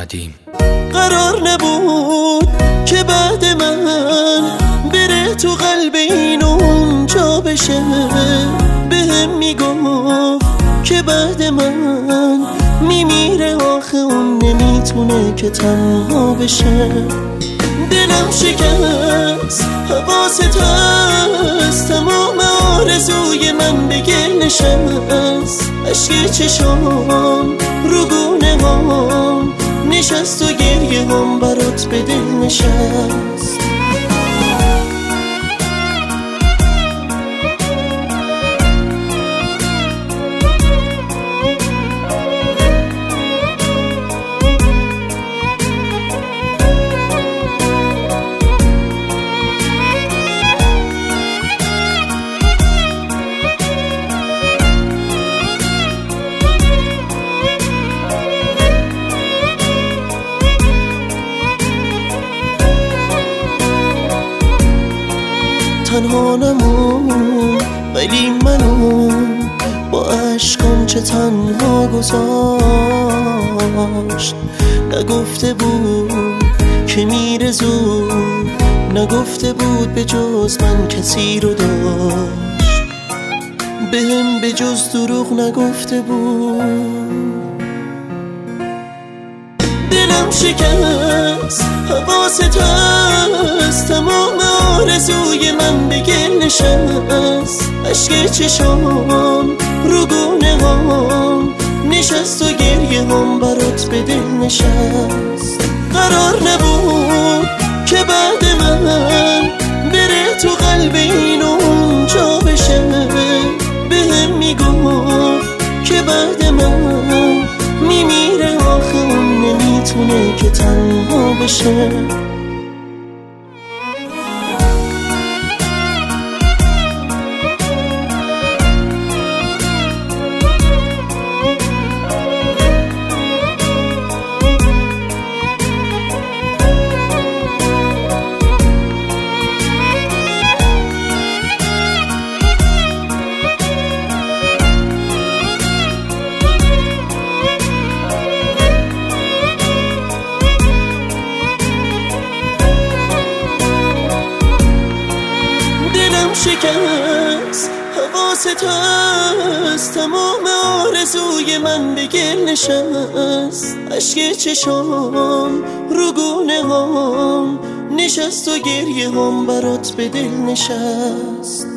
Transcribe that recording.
قدیم. قرار نبود که بعد من بره تو قلب این اونجا بشه، بهم میگفت که بعد من میمیره، آخه اون نمیتونه که تنها بشه. دلم شکست، حواست هست، تمام آرزوی من به گل نشست. اشک چشام رو گونه هم نشست و گریه هم برات به دل نشست. تنها نمون ولی منو با عشقم چه تنها گذاشت. نگفته بود که میره زود، نگفته بود به جز من کسی رو داشت، بهم به جز دروغ نگفته بود. دلم شکست، حواست هست، تمام آرزوی من به گل نشست. اشک چشام رو گونه هم نشست و گریه هم برات به دل نشست. قرار نبود که بعد من بره تو قلب این اونجا بشه، بهم میگفت که بعد من میمیره، آخه اون نمیتونه که تنها بشه. شکست، حواست هست، تمام آرزوی من به گل نشست. اشک چشام رو گونه هم نشست و گریه هم برات به دل نشست.